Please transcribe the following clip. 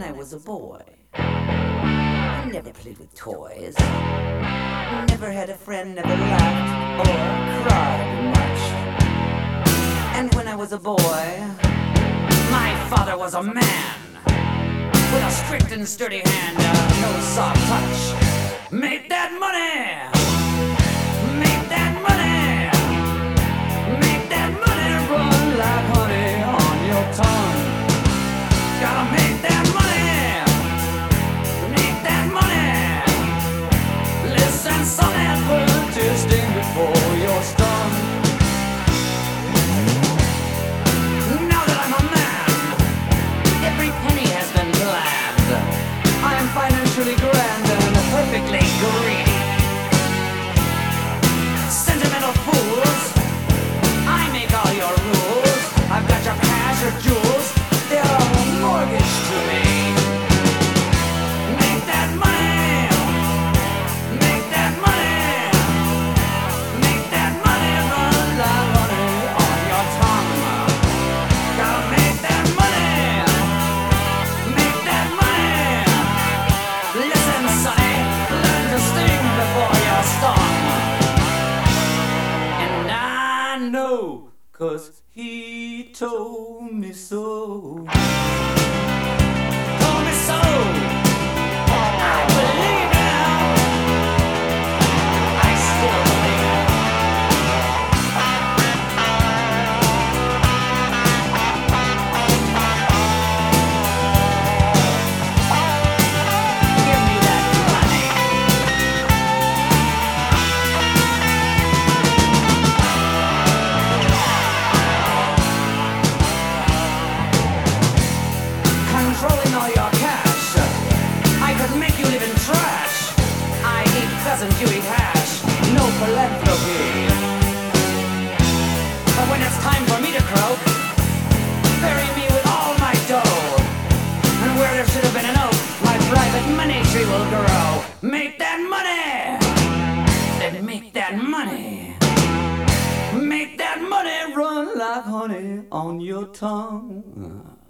I was a boy, I never played with toys. Never had a friend, never laughed or cried much. And when I was a boy, my father was a man with a strict and sturdy hand, no soft touch. Make that money! Make that money! Make that money run like honey on your tongue. Gotta make that money! Make that money! Listen, son, and put this thing before you're stung. Now that I'm a man, every penny has been planned. I am financially grand and perfectly greedy. Sentimental fools, I make all your rules. I've got your cash or jewels, they're all mortgaged to me. Make that money! Make that money! Make that money run like honey on your tongue. Gotta make that money! Make that money! Listen, sonny, learn to sting before you're stung. And I know, 'cause he told me so. Told me so. I believe now. I still believe. Give me that money. Controlling all your cash, I could make you live in trash. I eat pheasant, you eat hash. No philanthropy. But when it's time for me to croak, bury me with all my dough. And where there should have been an oak, my private money tree will grow. Make that money! Then make that money! Make that money run like honey on your tongue.